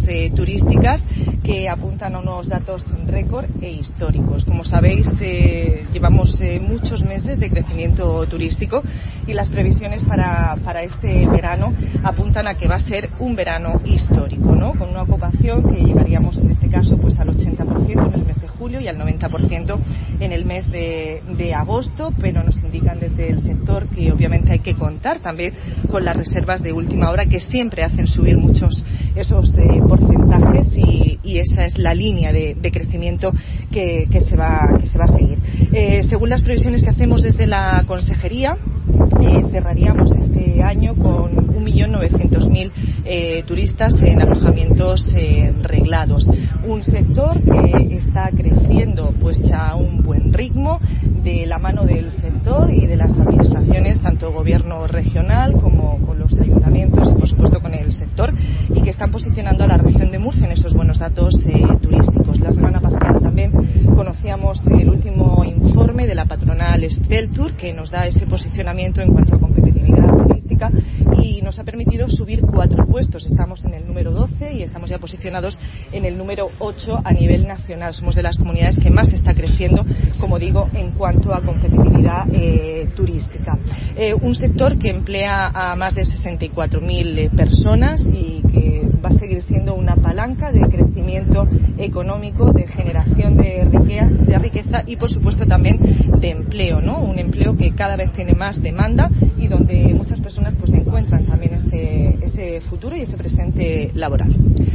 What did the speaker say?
turísticas que apuntan a unos datos récord e históricos. Como sabéis, llevamos muchos meses de crecimiento turístico y las previsiones para este verano apuntan a que va a ser un verano histórico, ¿no? Con una ocupación que llegaríamos en este caso pues al 80% en el mes de julio y al 90% en el mes de agosto, pero nos indican desde el sector que obviamente hay que contar también con las reservas de última hora que siempre hacen subir muchos esos porcentajes y esa es la línea de crecimiento que se va a seguir. Según las previsiones que hacemos desde la Consejería, cerraríamos este año con 1.900.000 turistas en alojamientos reglados. Un sector que está creciendo pues a un buen ritmo de la mano del sector y de las administraciones, tanto gobierno regional como con los ayuntamientos y por supuesto con el sector, y que están posicionando a la región de Murcia en esos buenos datos turísticos. La semana pasada también conocíamos el último informe de la patronal Exceltur que nos da ese posicionamiento en cuanto a competitividad turística y nos ha permitido subir 4 puestos. Estamos en el número 12 y estamos ya posicionados en el número 8 a nivel nacional. Somos de las comunidades que más está creciendo, como digo, en cuanto a competitividad turística. Un sector que emplea a más de 64.000 personas y que va a seguir siendo una palanca de crecimiento económico, de generación de riqueza y por supuesto también de empleo, ¿no? Un empleo que cada vez tiene más demanda y donde muchas personas pues encuentran también ese futuro y ese presente laboral.